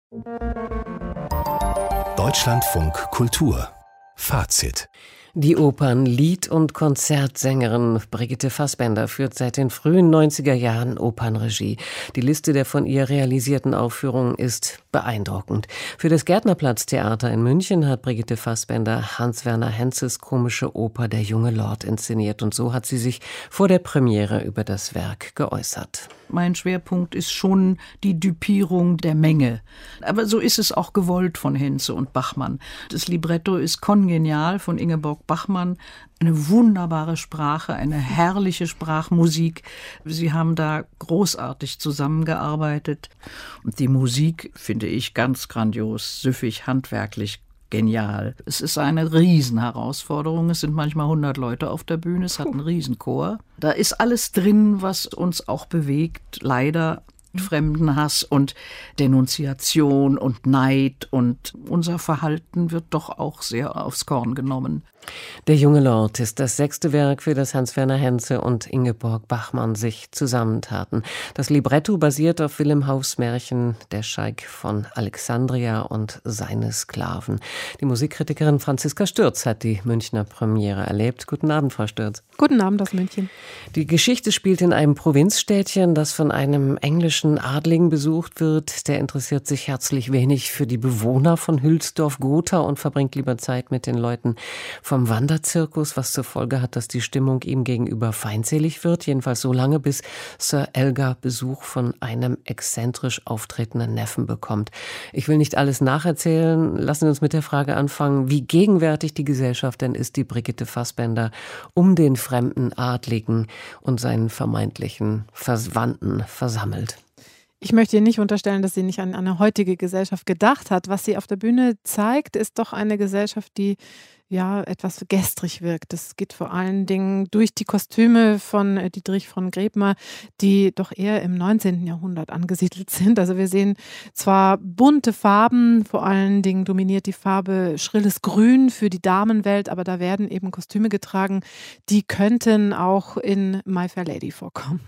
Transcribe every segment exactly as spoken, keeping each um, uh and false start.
Deutschlandfunk Kultur Fazit. Die Opern-, Lied- und Konzertsängerin Brigitte Fassbaender führt seit den frühen neunziger Jahren Opernregie. Die Liste der von ihr realisierten Aufführungen ist beeindruckend. Für das Gärtnerplatz-Theater in München hat Brigitte Fassbaender Hans-Werner Henzes komische Oper Der junge Lord inszeniert. Und so hat sie sich vor der Premiere über das Werk geäußert. Mein Schwerpunkt ist schon die Düpierung der Menge. Aber so ist es auch gewollt von Henze und Bachmann. Das Libretto ist kongenial von Ingeborg Bachmann. Eine wunderbare Sprache, eine herrliche Sprachmusik. Sie haben da großartig zusammengearbeitet. Und die Musik finde ich ganz grandios, süffig, handwerklich. Genial. Es ist eine Riesenherausforderung. Es sind manchmal hundert Leute auf der Bühne. Es hat einen Riesenchor. Da ist alles drin, was uns auch bewegt. Leider Fremdenhass und Denunziation und Neid. Und unser Verhalten wird doch auch sehr aufs Korn genommen. Der junge Lord ist das sechste Werk, für das Hans-Werner Henze und Ingeborg Bachmann sich zusammentaten. Das Libretto basiert auf Willem Hauffs Märchen Der Scheik von Alexandria und seine Sklaven. Die Musikkritikerin Franziska Stürz hat die Münchner Premiere erlebt. Guten Abend, Frau Stürz. Guten Abend aus München. Die Geschichte spielt in einem Provinzstädtchen, das von einem englischen Adligen besucht wird. Der interessiert sich herzlich wenig für die Bewohner von Hülsdorf-Gotha und verbringt lieber Zeit mit den Leuten vom Wanderzirkus, was zur Folge hat, dass die Stimmung ihm gegenüber feindselig wird, jedenfalls so lange, bis Sir Elgar Besuch von einem exzentrisch auftretenden Neffen bekommt. Ich will nicht alles nacherzählen, lassen Sie uns mit der Frage anfangen, wie gegenwärtig die Gesellschaft denn ist, die Brigitte Fassbaender um den fremden Adligen und seinen vermeintlichen Verwandten versammelt. Ich möchte ihr nicht unterstellen, dass sie nicht an eine heutige Gesellschaft gedacht hat. Was sie auf der Bühne zeigt, ist doch eine Gesellschaft, die ja etwas gestrig wirkt. Das geht vor allen Dingen durch die Kostüme von Dietrich von Grebmer, die doch eher im neunzehnten Jahrhundert angesiedelt sind. Also wir sehen zwar bunte Farben, vor allen Dingen dominiert die Farbe schrilles Grün für die Damenwelt, aber da werden eben Kostüme getragen, die könnten auch in My Fair Lady vorkommen.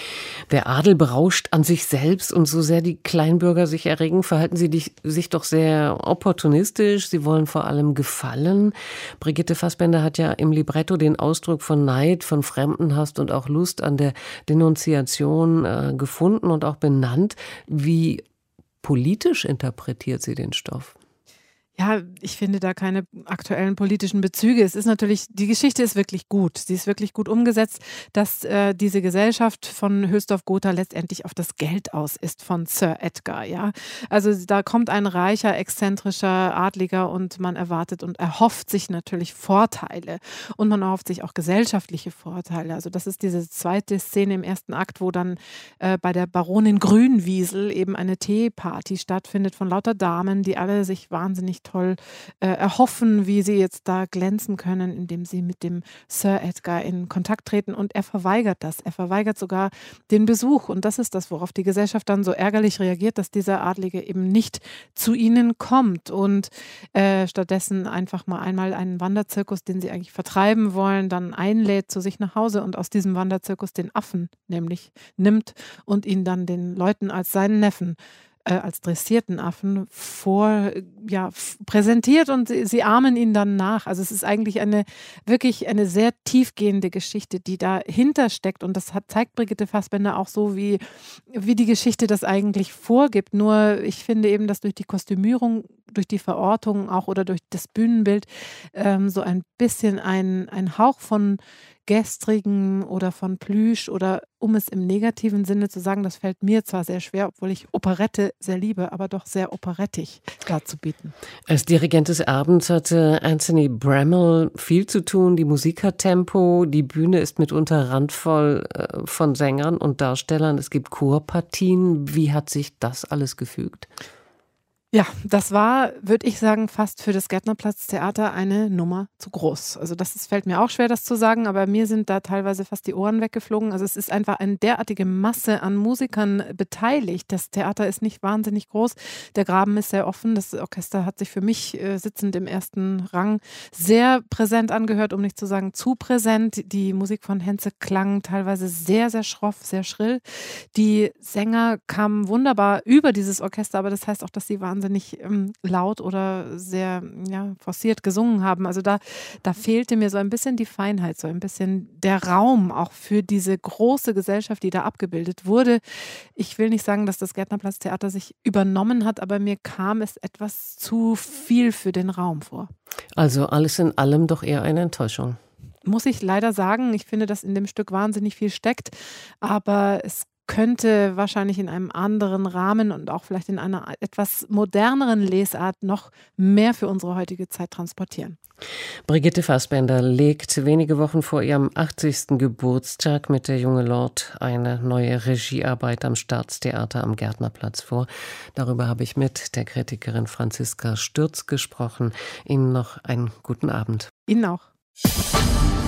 Der Adel berauscht an sich selbst und so sehr die Kleinbürger sich erregen, verhalten sie sich doch sehr opportunistisch. Sie wollen vor allem gefallen. Brigitte Fassbaender hat ja im Libretto den Ausdruck von Neid, von Fremdenhass und auch Lust an der Denunziation äh, gefunden und auch benannt. Wie politisch interpretiert sie den Stoff? Ja, ich finde da keine aktuellen politischen Bezüge. Es ist natürlich, die Geschichte ist wirklich gut. Sie ist wirklich gut umgesetzt, dass äh, diese Gesellschaft von Hülsdorf-Gotha letztendlich auf das Geld aus ist von Sir Edgar. Ja? Also da kommt ein reicher, exzentrischer Adliger und man erwartet und erhofft sich natürlich Vorteile. Und man erhofft sich auch gesellschaftliche Vorteile. Also das ist diese zweite Szene im ersten Akt, wo dann äh, bei der Baronin Grünwiesel eben eine Teeparty stattfindet von lauter Damen, die alle sich wahnsinnig toll äh, erhoffen, wie sie jetzt da glänzen können, indem sie mit dem Sir Edgar in Kontakt treten, und er verweigert das. Er verweigert sogar den Besuch, und das ist das, worauf die Gesellschaft dann so ärgerlich reagiert, dass dieser Adlige eben nicht zu ihnen kommt und äh, stattdessen einfach mal einmal einen Wanderzirkus, den sie eigentlich vertreiben wollen, dann einlädt zu sich nach Hause und aus diesem Wanderzirkus den Affen nämlich nimmt und ihn dann den Leuten als seinen Neffen Äh, als dressierten Affen vor, ja, f- präsentiert, und sie, sie ahmen ihn dann nach. Also es ist eigentlich eine wirklich eine sehr tiefgehende Geschichte, die dahinter steckt, und das hat, zeigt Brigitte Fassbaender auch so, wie, wie die Geschichte das eigentlich vorgibt. Nur ich finde eben, dass durch die Kostümierung, durch die Verortung auch oder durch das Bühnenbild ähm, so ein bisschen ein, ein Hauch von gestrigen oder von Plüsch, oder um es im negativen Sinne zu sagen, das fällt mir zwar sehr schwer, obwohl ich Operette sehr liebe, aber doch sehr operettig darzubieten. Als Dirigent des Abends hatte Anthony Bramall viel zu tun. Die Musik hat Tempo, die Bühne ist mitunter randvoll äh, von Sängern und Darstellern. Es gibt Chorpartien. Wie hat sich das alles gefügt? Ja, das war, würde ich sagen, fast für das Gärtnerplatz-Theater eine Nummer zu groß. Also das ist, fällt mir auch schwer, das zu sagen, aber mir sind da teilweise fast die Ohren weggeflogen. Also es ist einfach eine derartige Masse an Musikern beteiligt. Das Theater ist nicht wahnsinnig groß. Der Graben ist sehr offen. Das Orchester hat sich für mich äh, sitzend im ersten Rang sehr präsent angehört, um nicht zu sagen zu präsent. Die Musik von Henze klang teilweise sehr, sehr schroff, sehr schrill. Die Sänger kamen wunderbar über dieses Orchester, aber das heißt auch, dass sie wahnsinnig wahnsinnig ähm, laut oder sehr ja, forciert gesungen haben. Also da, da fehlte mir so ein bisschen die Feinheit, so ein bisschen der Raum auch für diese große Gesellschaft, die da abgebildet wurde. Ich will nicht sagen, dass das Gärtnerplatz-Theater sich übernommen hat, aber mir kam es etwas zu viel für den Raum vor. Also alles in allem doch eher eine Enttäuschung. Muss ich leider sagen, ich finde, dass in dem Stück wahnsinnig viel steckt, aber es könnte wahrscheinlich in einem anderen Rahmen und auch vielleicht in einer etwas moderneren Lesart noch mehr für unsere heutige Zeit transportieren. Brigitte Fassbender legt wenige Wochen vor ihrem achtzigsten Geburtstag mit Der junge Lord eine neue Regiearbeit am Staatstheater am Gärtnerplatz vor. Darüber habe ich mit der Kritikerin Franziska Stürz gesprochen. Ihnen noch einen guten Abend. Ihnen auch.